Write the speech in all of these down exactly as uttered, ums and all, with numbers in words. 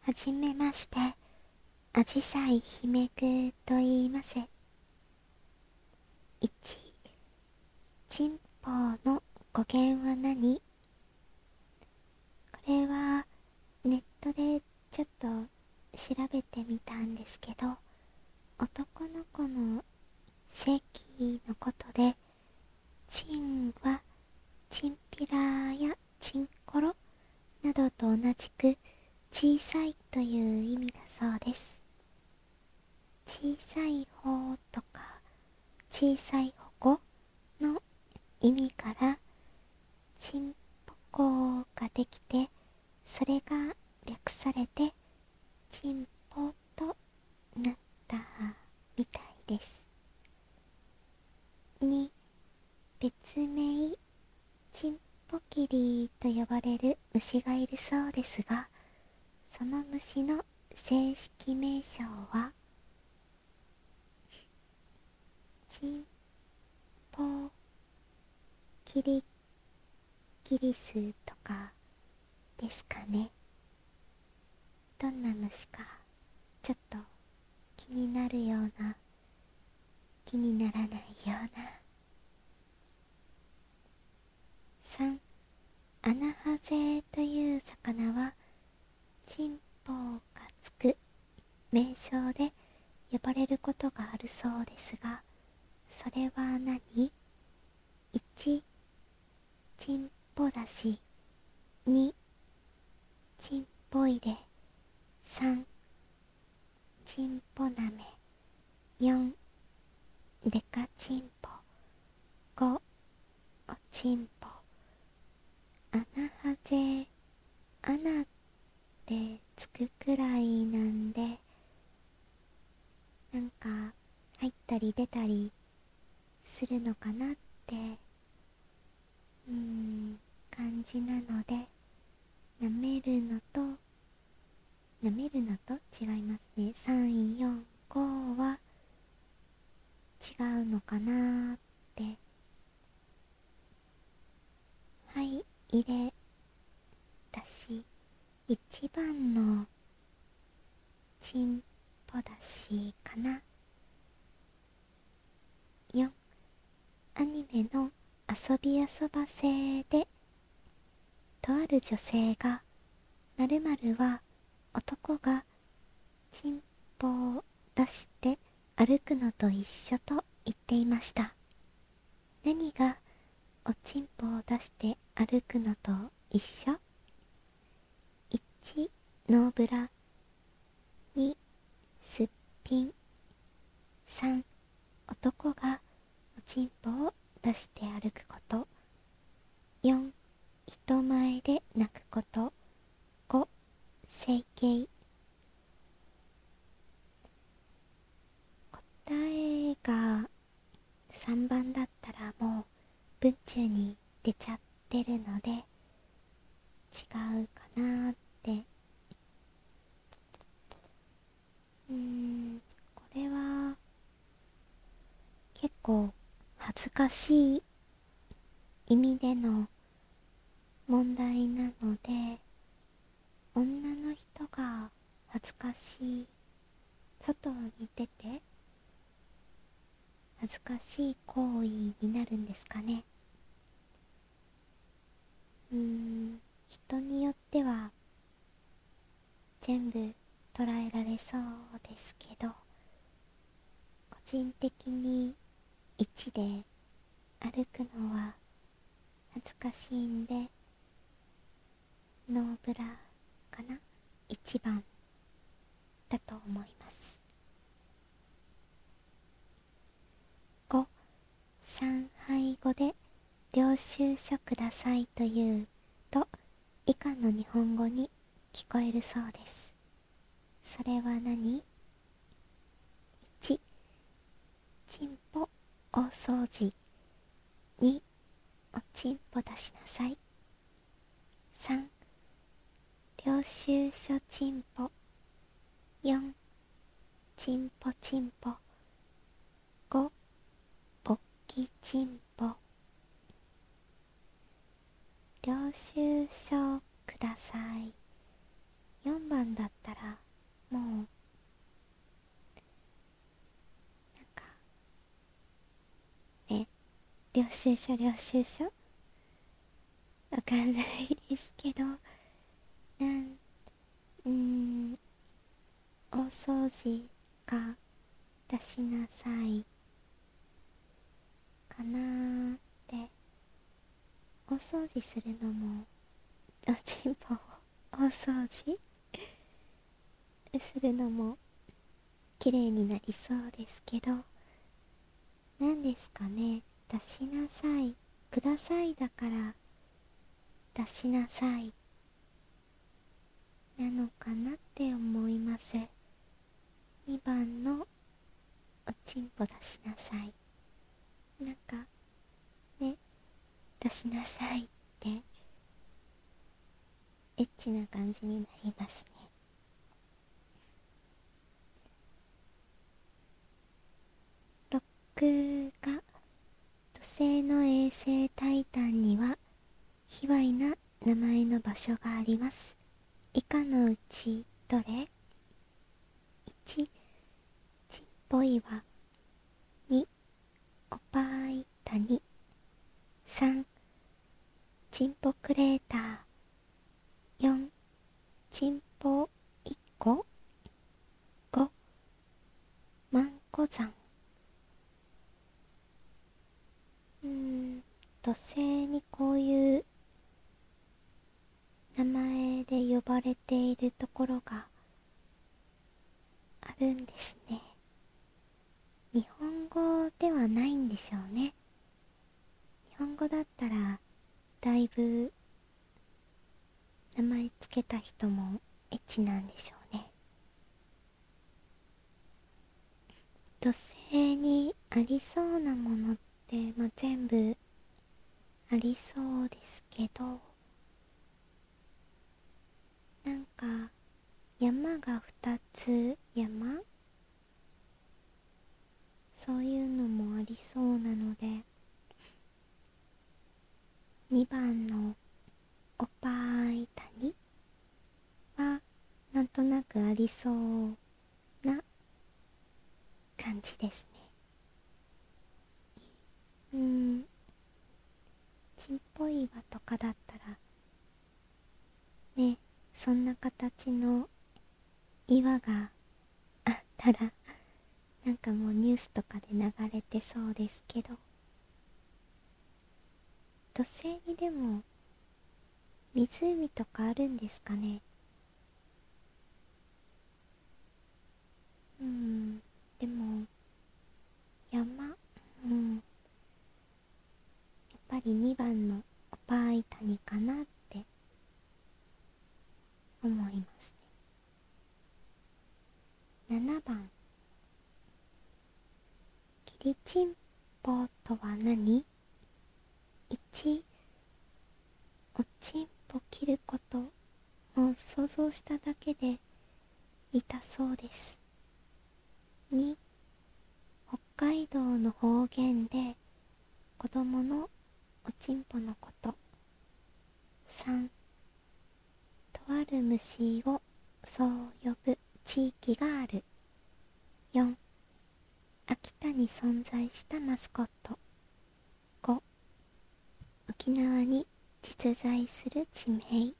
はじめまして、あじさい姫ぐと言います。いち、チンポの語源は何？これはネットでちょっと調べてみたんですけど、男の子の性器のことで、チンはチンピラやチンコロなどと同じく小さいという意味だそうです。小さい方とか小さい保護の意味からチンポコができて、それが略されてチンポとなったみたいです。に、別名チンポキリと呼ばれる虫がいるそうですが、その虫の正式名称はチンポキリギリスとかですかね。どんな虫かちょっと気になるような、気にならないような。さん、アナハゼという魚はチンポがつく名称で呼ばれることがあるそうですが、それは何？ いち、チンポだし、に、チンポ入れ、さん、チンポなめ、よん、デカチンポ、ご、おちんぽ。アナハゼ、アナってつくくらいなんで、なんか入ったり出たりするのかなってうーん感じなので、舐めるのと舐めるのと違いますね。さん、よん、ごは違うのかなって。はい、入れだし、いちばんのチンポだしかな。よん、アニメの遊び遊ばせで、とある女性が〇〇は男がチンポを出して歩くのと一緒と言っていました。何がおちんぽを出して歩くのと一緒？ いち、ノーブラ、に、すっぴん、さん、男がおちんぽを出して歩くこと、よん、人前で泣くこと、ご、整形。答えがさんばんだったらもう文中に出ちゃってるので違うかなって。うーんこれは結構恥ずかしい意味での問題なので、女の人が恥ずかしい、外に出て恥ずかしい行為になるんですかね。うーん人によっては全部捉えられそうですけど、個人的にいちで歩くのは恥ずかしいんで、ノーブラかな、いちばんだと思います。ご、上海語で領収書くださいというと以下の日本語に聞こえるそうです。それは何？ いち、ちんぽ大掃除、に、おちんぽ出しなさい、さん、領収書ちんぽ、よん、ちんぽちんぽ、ご、ぼっきちんぽ。領収書ください。よんばばんだったらもうなんかね、領収書領収書わかんないですけど、なんうーん大掃除か出しなさいかなーって。大掃除するのもおちんぽを大掃除するのも綺麗になりそうですけど、何ですかね、出しなさいくださいだから出しなさいなのかなって思います。にばんのおちんぽ出しなさい、なんかね、出しなさいってエッチな感じになりますね。ろくが土星の衛星タイタンには卑猥な名前の場所があります。以下のうちどれ？ いち. ちんぽ岩。に. おぱい谷。さん. ちんぽクレーター。よん. ちんぽいっこ。ご. マンコ山。うーん土星にこういう名前で呼ばれているところがあるんですね。日本語ではないんでしょうね。日本語だったらだいぶ名前つけた人もエッチなんでしょうね。土星にありそうなものって、まあ、全部ありそうですけど、なんか山がふたつ、山そういうのもありそうなので、にばんのおぱい谷はなんとなくありそうな感じですね。うーんちんぽ岩とかだったらね、そんな形の岩があったらなんかもうニュースとかで流れてそうですけど、土星にでも湖とかあるんですかね。うん、でも山、うん、やっぱりにばんのおぱい谷かなって思いますね。ななばん、キリチンポとは何？ いち. おちんぽ切ることを想像しただけで痛そうです。に. 北海道の方言で子供のおちんぽのこと。さん. とある虫をそう呼ぶ地域がある。よん. 秋田に存在したマスコット。ご. 沖縄に実在する地名。い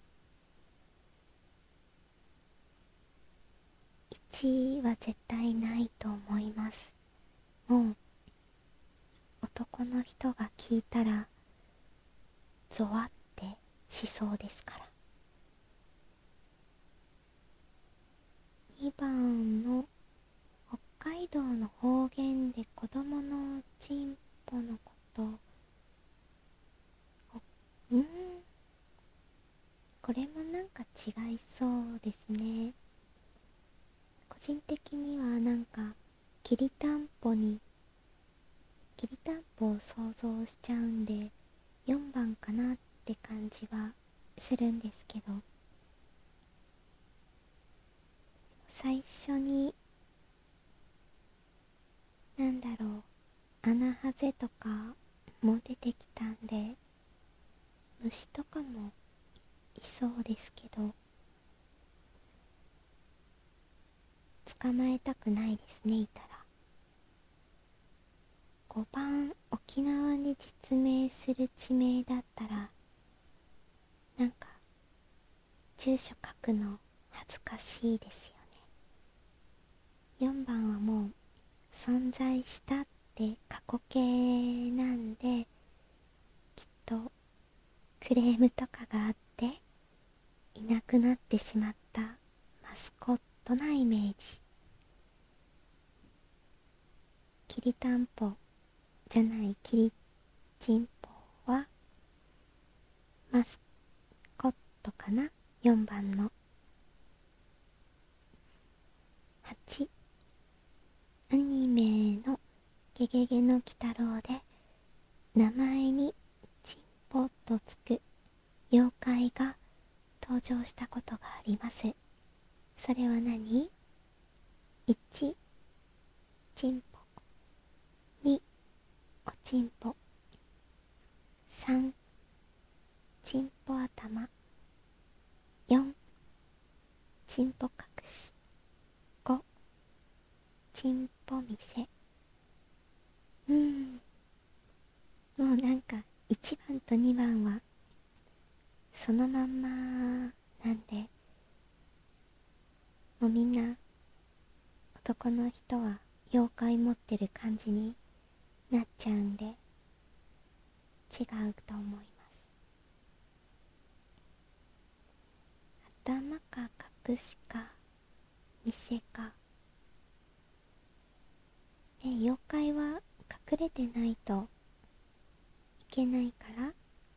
ちいは絶対ないと思います。もう男の人が聞いたらゾワってしそうですから。にばんの北海道の方言で子供のちんぽのこと、うんこれもなんか違いそうですね。個人的にはなんかきりたんぽにきりたんぽを想像しちゃうんでよんばんかなって感じはするんですけど、最初になんだろう、アナハゼとかも出てきたんで虫とかもいそうですけど、 捕まえたくないですね、いたら。ごばん、沖縄に実名する地名だったら、なんか住所書くの恥ずかしいですよね。よんばんはもう存在したって過去形なんで、きっとクレームとかがあっていなくなってしまったマスコットなイメージ。きりたんぽじゃないきりちんぽはマスコットかな。よんばんのはち、アニメのゲゲゲの鬼太郎で名前にチンポとつく妖怪が登場したことがあります。それは何？ いち、チンポ。に、おちんぽ。さん、チンポ頭。よん、チンポ隠し。ご、チンポ店。うーん、もうなんかいちばんとにばんはそのまんまなんで、もうみんな男の人は妖怪持ってる感じになっちゃうんで違うと思います。頭か隠しか店か、ね、妖怪は隠れてないといけないから、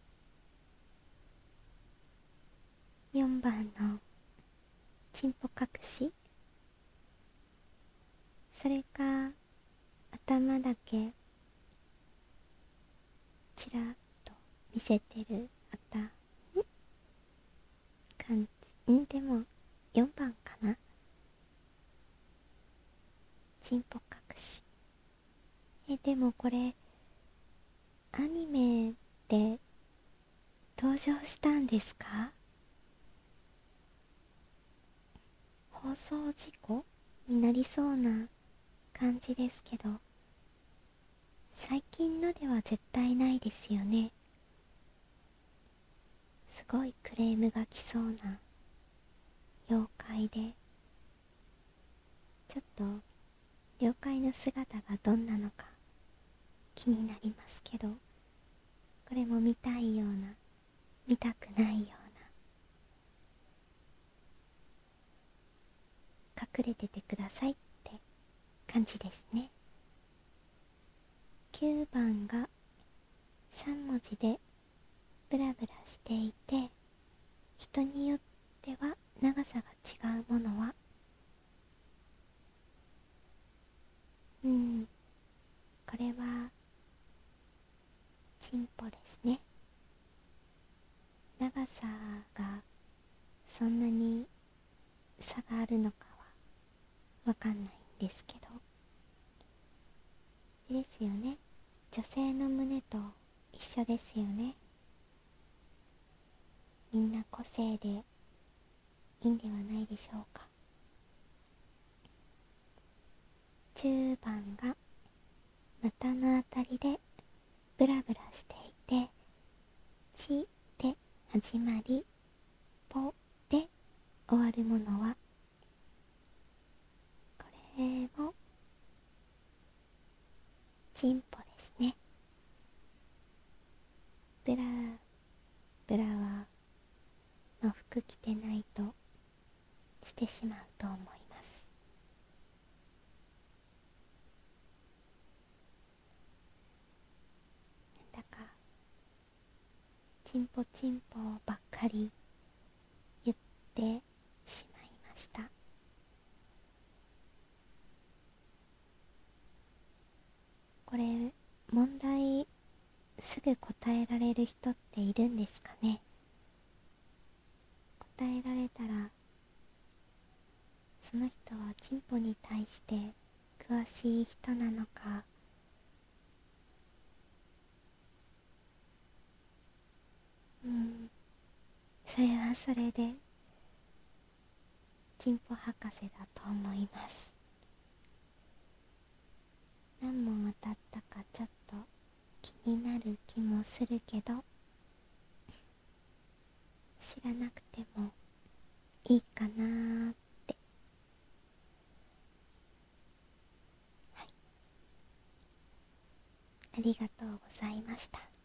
よんばんのチンポ隠し、それか頭だけちらっと見せてるあたん感じんでもよんばんかな。チンポ隠し。えでもこれアニメで登場したんですか？放送事故になりそうな感じですけど、最近のでは絶対ないですよね。すごいクレームが来そうな妖怪で、ちょっと妖怪の姿がどんなのか気になりますけど、これも見たいような見たくないような、隠れててくださいって感じですね。きゅうばんがさんもじでブラブラしていて、人によっては長さが違うものは、うん、これはチンポですね。長さがそんなに差があるのかはわかんないんですけど、ですよね、女性の胸と一緒ですよね。みんな個性でいいんではないでしょうか。じゅうばんが股のあたりでブラブラしていて、ちで始まりぽで終わるものは、これもチンポですね。ブラブラはの服着てないとしてしまうと思います。なんだかチンポチンポばっかり言ってしまいました。これ問題すぐ答えられる人っているんですかね。答えられたらその人はチンポに対して詳しい人なのか、うん、それはそれでチンポ博士だと思います。何問当たったかちょっと気になる気もするけど、知らなくてもいいかなーって。はい、ありがとうございました。